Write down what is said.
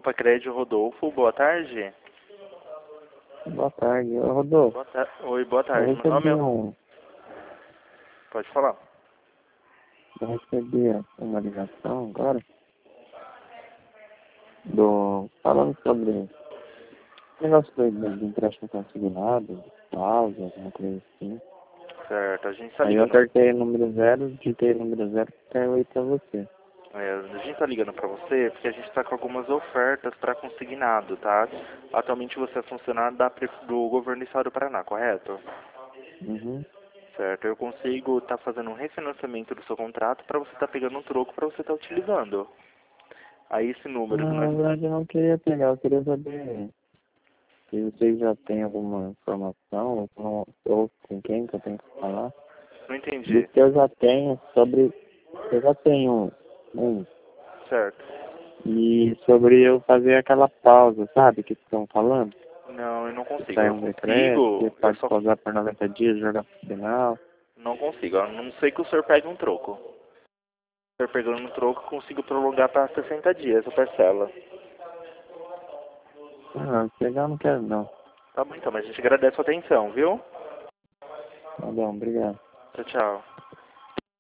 Copa Crédito Rodolfo, boa tarde. Boa tarde, ô Rodolfo. Oi, boa tarde. Eu Meu nome é... recebi, Pode falar. eu recebi uma ligação agora falando sobre negócio de empréstimo consignado, pausa, alguma coisa assim. Certo, a gente tá Aí eu ligando. apertei o número 0, digitei o número 0 e caiu aí pra você. A gente tá ligando pra você porque a gente tá com algumas ofertas pra consignado, tá? Atualmente você é funcionário do governo do estado do Paraná, correto? Uhum. Certo, eu consigo estar fazendo um refinanciamento do seu contrato pra você estar pegando um troco pra você estar utilizando. Aí esse número que Não, na nós... verdade eu não queria pegar, eu queria saber se vocês já têm alguma informação ou com quem que eu tenho que falar. Não Do entendi. que eu já tenho sobre. Eu já tenho um. Certo. E sobre eu fazer aquela pausa, sabe, que estão falando? Não, eu não Que consigo. sai Eu um decreto, que consigo, eu pode só pausar por 90 dias, jogar pro final. não consigo. A não sei que o senhor pegue um troco. Se eu pegando um troco, eu consigo prolongar para 60 dias a parcela. Ah, pegar eu não quero não. Tá bom então, mas a gente agradece a sua atenção, viu? Tá bom, obrigado. Tchau, tchau.